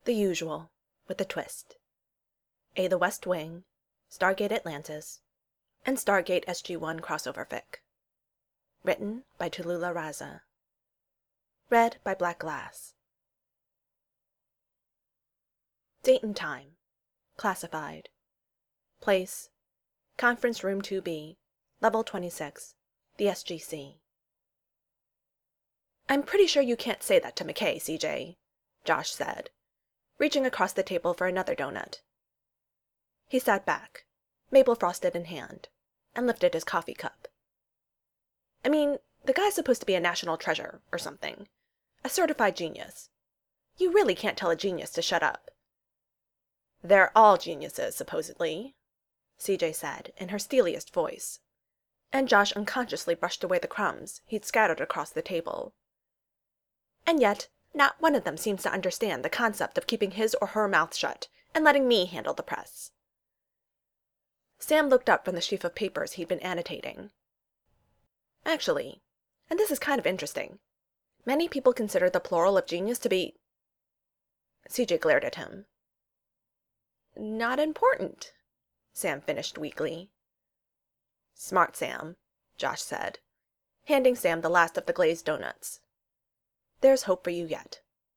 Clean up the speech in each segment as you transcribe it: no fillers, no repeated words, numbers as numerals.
The usual, with a twist. A. The West Wing, Stargate Atlantis, and Stargate SG-1 crossover fic. Written by Tallulah Raza. Read by Black Glass. Date and time. Classified. Place. Conference Room 2B, Level 26, the SGC. "I'm pretty sure you can't say that to McKay, CJ," Josh said, reaching across the table for another donut. He sat back, maple frosted in hand, and lifted his coffee cup. "I mean, the guy's supposed to be a national treasure, or something. A certified genius. You really can't tell a genius to shut up." "They're all geniuses, supposedly," CJ said in her steeliest voice, and Josh unconsciously brushed away the crumbs he'd scattered across the table. "And yet, not one of them seems to understand the concept of keeping his or her mouth shut and letting me handle the press." Sam looked up from the sheaf of papers he'd been annotating. "Actually, and this is kind of interesting, many people consider the plural of genius to be—" CJ glared at him. "Not important," Sam finished weakly. "Smart, Sam," Josh said, handing Sam the last of the glazed donuts. "There's hope for you yet."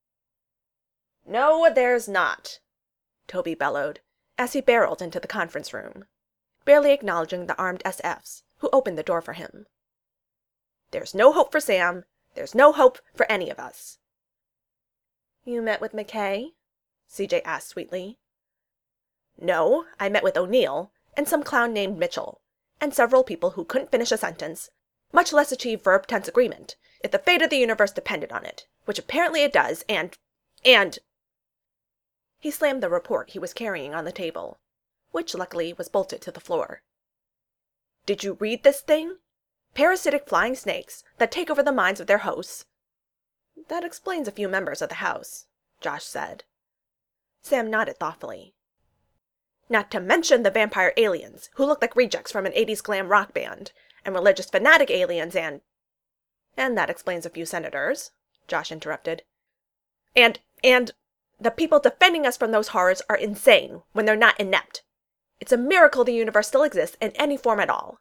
"No, there's not," Toby bellowed, as he barreled into the conference room, barely acknowledging the armed SFs who opened the door for him. "There's no hope for Sam. There's no hope for any of us." "You met with McKay?" CJ asked sweetly. "No, I met with O'Neill, and some clown named Mitchell, and several people who couldn't finish a sentence, much less achieve verb-tense agreement, if the fate of the universe depended on it, which apparently it does, and... He slammed the report he was carrying on the table, which luckily was bolted to the floor. "Did you read this thing? Parasitic flying snakes that take over the minds of their hosts." "That explains a few members of the House," Josh said. Sam nodded thoughtfully. "Not to mention the vampire aliens, who look like rejects from an 80s glam rock band, and religious fanatic aliens and—" "And that explains a few senators," Josh interrupted. And the people defending us from those horrors are insane when they're not inept. It's a miracle the universe still exists in any form at all."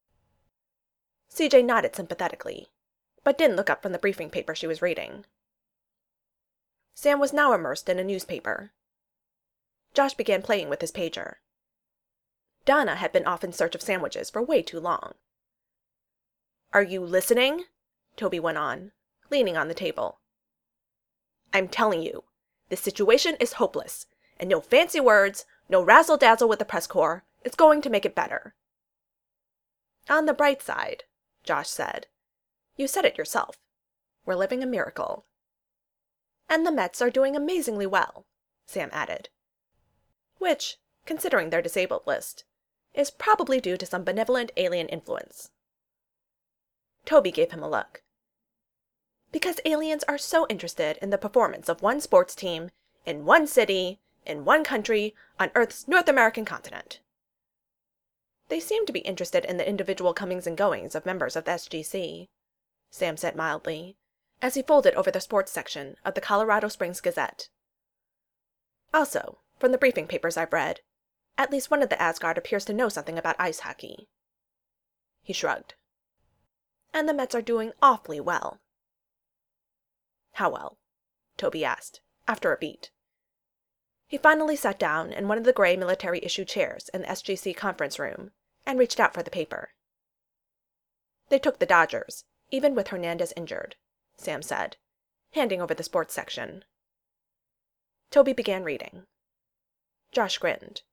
CJ nodded sympathetically, but didn't look up from the briefing paper she was reading. Sam was now immersed in a newspaper. Josh began playing with his pager. Donna had been off in search of sandwiches for way too long. "Are you listening?" Toby went on, leaning on the table. "I'm telling you, this situation is hopeless, and no fancy words, no razzle-dazzle with the press corps is going to make it better." "On the bright side," Josh said. "You said it yourself. We're living a miracle." "And the Mets are doing amazingly well," Sam added. "Which, considering their disabled list, is probably due to some benevolent alien influence." Toby gave him a look. "Because aliens are so interested in the performance of one sports team, in one city, in one country, on Earth's North American continent." "They seem to be interested in the individual comings and goings of members of the SGC," Sam said mildly, as he folded over the sports section of the Colorado Springs Gazette. "Also, from the briefing papers I've read, at least one of the Asgard appears to know something about ice hockey." He shrugged. "And the Mets are doing awfully well." "How well?" Toby asked, after a beat. He finally sat down in one of the gray military-issue chairs in the SGC conference room and reached out for the paper. "They took the Dodgers, even with Hernandez injured," Sam said, handing over the sports section. Toby began reading. Josh grinned.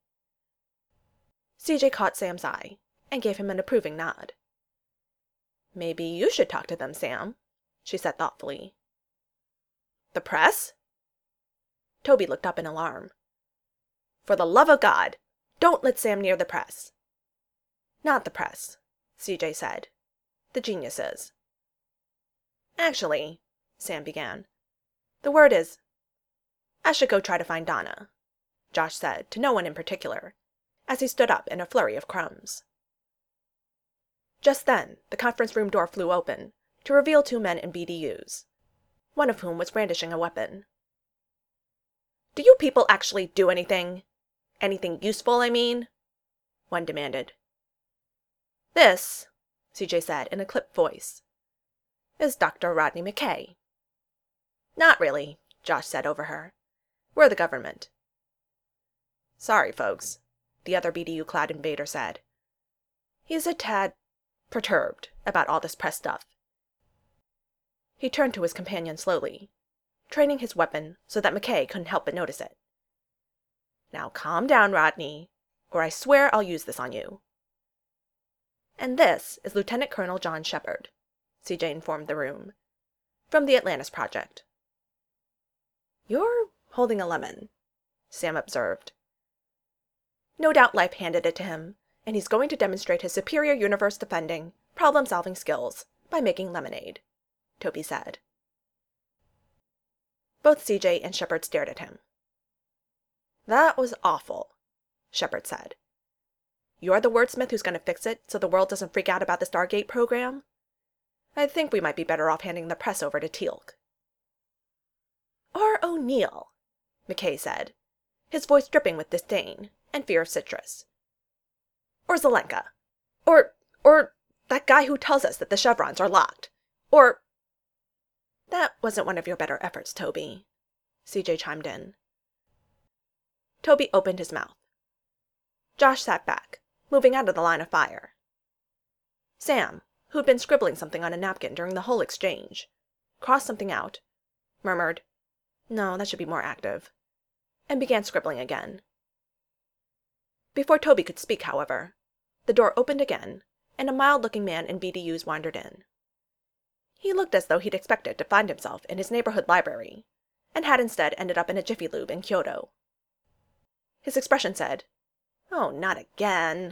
CJ caught Sam's eye and gave him an approving nod. "Maybe you should talk to them, Sam," she said thoughtfully. "The press?" Toby looked up in alarm. "For the love of God, don't let Sam near the press." "Not the press," CJ said. "The geniuses." "Actually," Sam began, "the word is—" "I should go try to find Donna," Josh said to no one in particular, as he stood up in a flurry of crumbs. Just then, the conference room door flew open to reveal two men in BDUs, one of whom was brandishing a weapon. Do you people actually do anything? Anything useful, I mean? One demanded. This, CJ said in a clipped voice, is Dr. Rodney McKay. Not really, Josh said over her. We're the government. Sorry, folks, the other BDU-clad invader said. He's a tad perturbed about all this press stuff. He turned to his companion slowly, training his weapon so that McKay couldn't help but notice it. Now calm down, Rodney, or I swear I'll use this on you. And this is Lieutenant Colonel John Shepard, CJ informed the room, from the Atlantis Project. You're holding a lemon, Sam observed. No doubt life handed it to him, and he's going to demonstrate his superior universe-defending, problem-solving skills by making lemonade, Toby said. Both CJ and Shepard stared at him. That was awful, Shepard said. You're the wordsmith who's going to fix it so the world doesn't freak out about the Stargate program? I think we might be better off handing the press over to Teal'c. Or O'Neill, McKay said, his voice dripping with disdain and fear of citrus. Or Zelenka. Or that guy who tells us that the chevrons are locked. Or... That wasn't one of your better efforts, Toby, CJ chimed in. Toby opened his mouth. Josh sat back, moving out of the line of fire. Sam, who'd been scribbling something on a napkin during the whole exchange, crossed something out, murmured, "No, that should be more active," and began scribbling again. Before Toby could speak, however, the door opened again, and a mild-looking man in BDUs wandered in. He looked as though he'd expected to find himself in his neighborhood library, and had instead ended up in a Jiffy Lube in Kyoto. His expression said, "Oh, not again."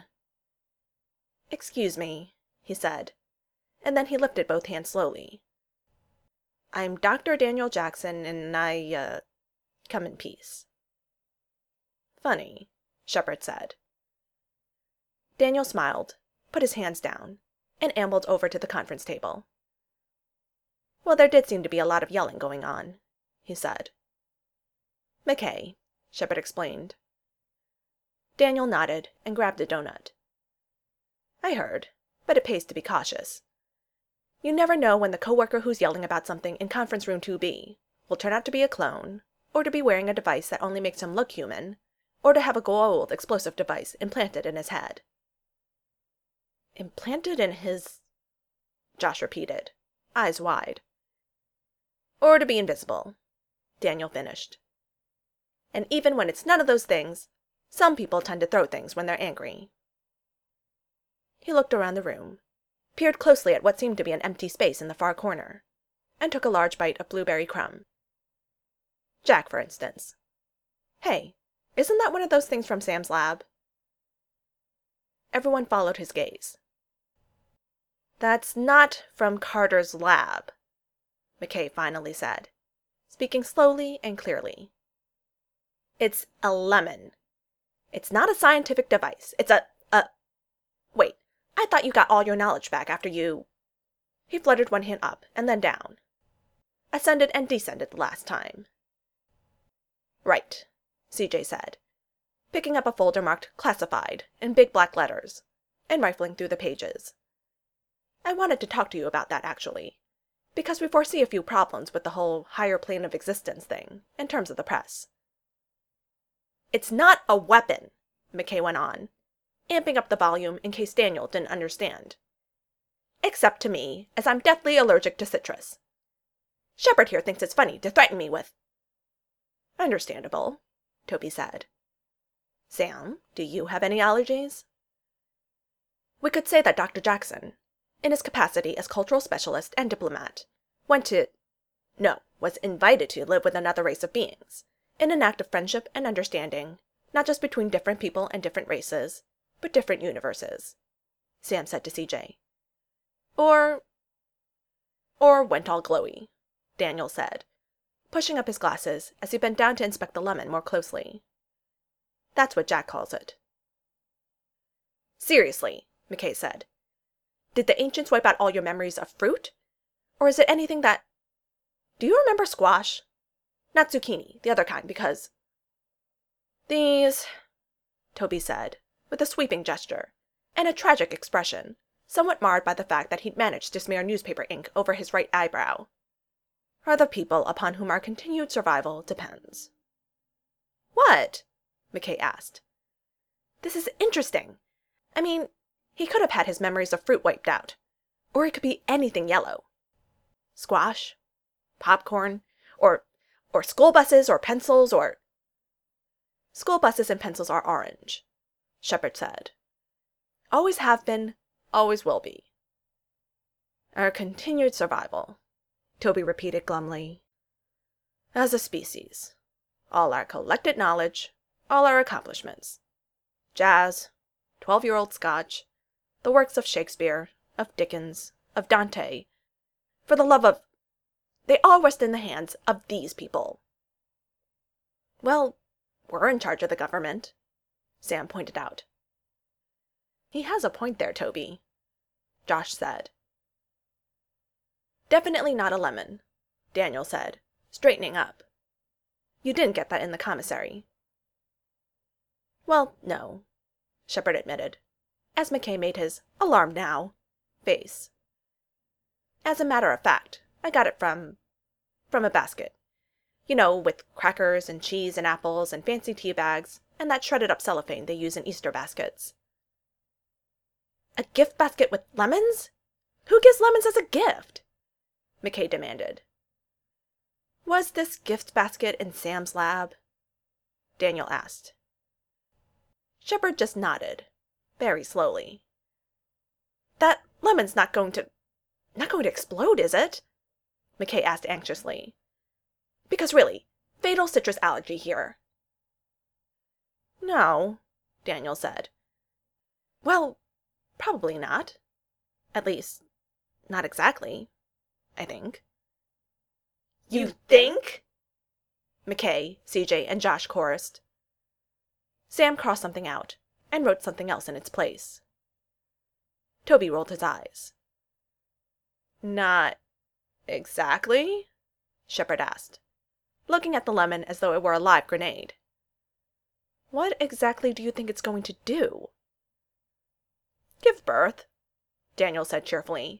"Excuse me," he said, and then he lifted both hands slowly. "I'm Dr. Daniel Jackson, and I, come in peace." "Funny," Shepard said. Daniel smiled, put his hands down, and ambled over to the conference table. "Well, there did seem to be a lot of yelling going on," he said. "McKay," Shepard explained. Daniel nodded and grabbed a donut. "I heard, but it pays to be cautious. You never know when the coworker who's yelling about something in conference room 2B will turn out to be a clone, or to be wearing a device that only makes him look human, or to have a Goa'uld explosive device implanted in his head." "Implanted in his..." Josh repeated, eyes wide. "Or to be invisible," Daniel finished. "And even when it's none of those things, some people tend to throw things when they're angry." He looked around the room, peered closely at what seemed to be an empty space in the far corner, and took a large bite of blueberry crumb. Jack, for instance. Hey, isn't that one of those things from Sam's lab? Everyone followed his gaze. "That's not from Carter's lab," McKay finally said, speaking slowly and clearly. "It's a lemon. It's not a scientific device. It's a... Wait, I thought you got all your knowledge back after you..." He fluttered one hand up and then down. "Ascended and descended the last time." "Right," CJ said, picking up a folder marked Classified in big black letters, and rifling through the pages. "I wanted to talk to you about that, actually, because we foresee a few problems with the whole higher plane of existence thing, in terms of the press." "It's not a weapon," McKay went on, amping up the volume in case Daniel didn't understand. "Except to me, as I'm deathly allergic to citrus. Shepard here thinks it's funny to threaten me with..." "Understandable," Toby said. "Sam, do you have any allergies?" "We could say that Dr. Jackson, in his capacity as cultural specialist and diplomat, was invited to live with another race of beings, in an act of friendship and understanding, not just between different people and different races, but different universes," Sam said to CJ. Or went all glowy," Daniel said, pushing up his glasses as he bent down to inspect the lemon more closely. "That's what Jack calls it." "Seriously," McKay said, "did the ancients wipe out all your memories of fruit? Or is it anything that... Do you remember squash? Not zucchini, the other kind, because... These, Toby said, with a sweeping gesture, and a tragic expression, somewhat marred by the fact that he'd managed to smear newspaper ink over his right eyebrow, are the people upon whom our continued survival depends. What? McKay asked. This is interesting. I mean, he could have had his memories of fruit wiped out. Or it could be anything yellow. Squash, popcorn, or school buses or pencils or... School buses and pencils are orange, Shepard said. Always have been, always will be. Our continued survival, Toby repeated glumly. As a species, all our collected knowledge, all our accomplishments. Jazz, 12-year-old Scotch, the works of Shakespeare, of Dickens, of Dante. For the love of... They all rest in the hands of these people. Well, we're in charge of the government, Sam pointed out. He has a point there, Toby, Josh said. Definitely not a lemon, Daniel said, straightening up. You didn't get that in the commissary. Well, no, Shepard admitted, as McKay made his "alarmed now" face. As a matter of fact, I got it from a basket. You know, with crackers and cheese and apples and fancy tea bags and that shredded up cellophane they use in Easter baskets. A gift basket with lemons? Who gives lemons as a gift? McKay demanded. Was this gift basket in Sam's lab? Daniel asked. Shepard just nodded, very slowly. That lemon's not going to explode, is it? McKay asked anxiously. Because really, fatal citrus allergy here. No, Daniel said. Well, probably not. At least, not exactly, I think. You think? McKay, CJ, and Josh chorused. Sam crossed something out and wrote something else in its place. Toby rolled his eyes. Not exactly? Shepard asked, looking at the lemon as though it were a live grenade. What exactly do you think it's going to do? Give birth, Daniel said cheerfully.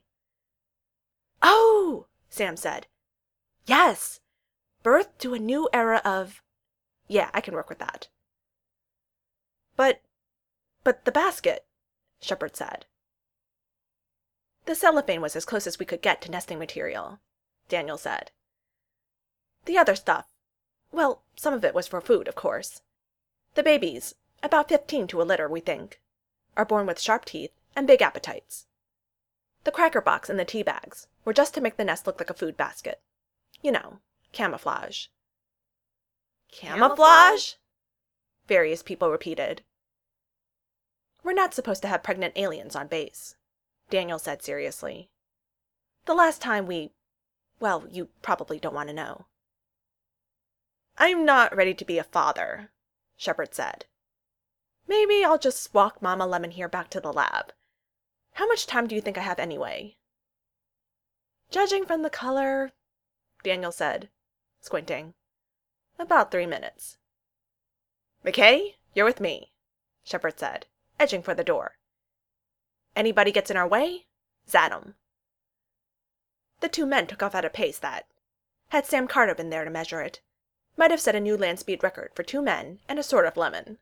Oh, Sam said. Yes, birth to a new era of... Yeah, I can work with that. But the basket, Shepard said. The cellophane was as close as we could get to nesting material, Daniel said. The other stuff, well, some of it was for food, of course. The babies, about 15 to a litter, we think, are born with sharp teeth and big appetites. The cracker box and the tea bags were just to make the nest look like a food basket. You know, camouflage. Camouflage? Various people repeated. We're not supposed to have pregnant aliens on base, Daniel said seriously. The last time well, you probably don't want to know. I'm not ready to be a father, Shepard said. Maybe I'll just walk Mama Lemon here back to the lab. How much time do you think I have anyway? Judging from the color, Daniel said, squinting. About 3 minutes. McKay, you're with me, Shepard said, edging for the door. Anybody gets in our way, zat 'em. The two men took off at a pace that, had Sam Carter been there to measure it, might have set a new land speed record for 2 men and a sort of lemon.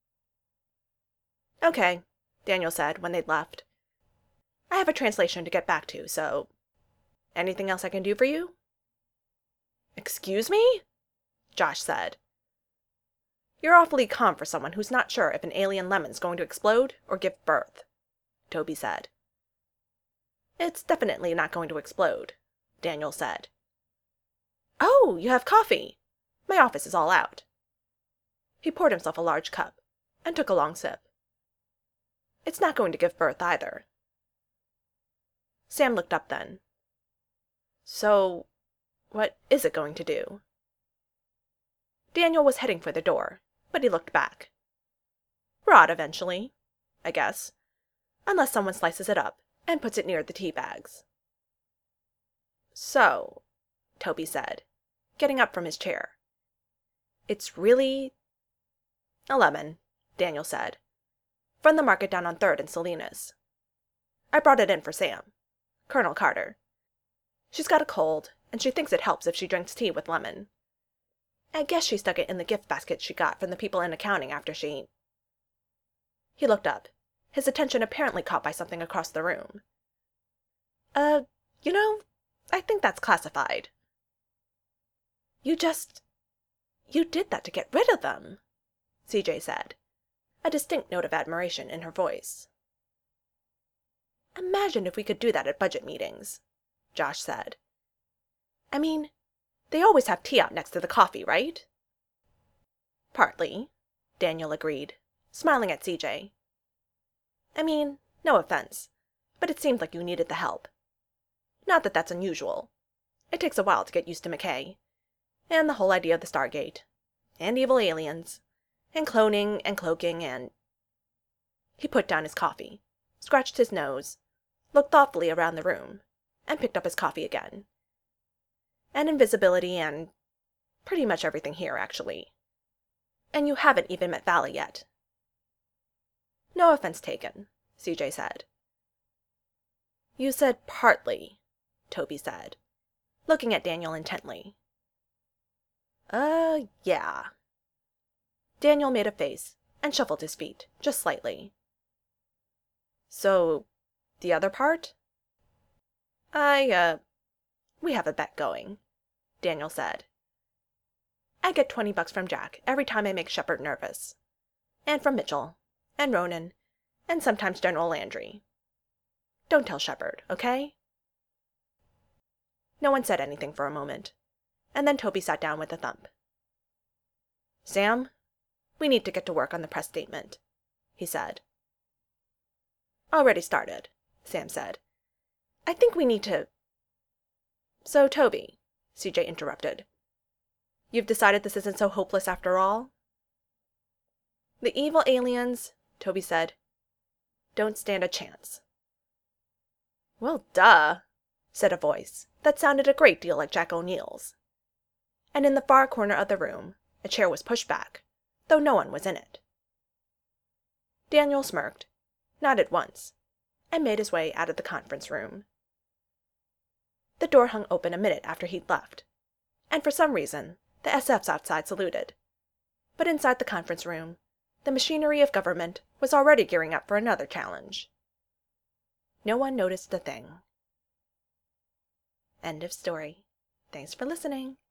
Okay, Daniel said when they'd left. I have a translation to get back to, so... Anything else I can do for you? Excuse me? Josh said. You're awfully calm for someone who's not sure if an alien lemon's going to explode or give birth, Toby said. It's definitely not going to explode, Daniel said. Oh, you have coffee. My office is all out. He poured himself a large cup and took a long sip. It's not going to give birth either. Sam looked up then. So, what is it going to do? Daniel was heading for the door, but he looked back. Rot eventually, I guess, unless someone slices it up and puts it near the tea bags. So, Toby said, getting up from his chair. It's really "A lemon," Daniel said. "From the market down on 3rd and Salinas. I brought it in for Sam. Colonel Carter. She's got a cold, and she thinks it helps if she drinks tea with lemon. I guess she stuck it in the gift basket she got from the people in accounting after she—" He looked up, his attention apparently caught by something across the room. You know, I think that's classified." You did that to get rid of them," CJ said, a distinct note of admiration in her voice. "Imagine if we could do that at budget meetings," Josh said. "I mean, they always have tea out next to the coffee, right?" "Partly," Daniel agreed, smiling at CJ. "I mean, no offense, but it seemed like you needed the help. Not that that's unusual. It takes a while to get used to McKay, and the whole idea of the Stargate, and evil aliens, and cloning and cloaking and—" He put down his coffee, scratched his nose, looked thoughtfully around the room, and picked up his coffee again. "And invisibility and pretty much everything here, actually. And you haven't even met Valley yet." "No offense taken," CJ said. "You said partly," Toby said, looking at Daniel intently. Yeah." Daniel made a face and shuffled his feet, just slightly. "So, the other part?" We have a bet going," Daniel said. "I get $20 from Jack every time I make Shepard nervous. And from Mitchell, and Ronan, and sometimes General Landry. Don't tell Shepard, okay?" No one said anything for a moment, and then Toby sat down with a thump. "Sam, we need to get to work on the press statement," he said. "Already started," Sam said. "I think we need to—" "So, Toby," CJ interrupted, "you've decided this isn't so hopeless after all?" "The evil aliens," Toby said, "don't stand a chance." "Well, duh," said a voice that sounded a great deal like Jack O'Neill's. And in the far corner of the room, a chair was pushed back, though no one was in it. Daniel smirked, nodded once, and made his way out of the conference room. The door hung open a minute after he'd left, and for some reason the SFs outside saluted. But inside the conference room, the machinery of government was already gearing up for another challenge. No one noticed a thing. End of story. Thanks for listening.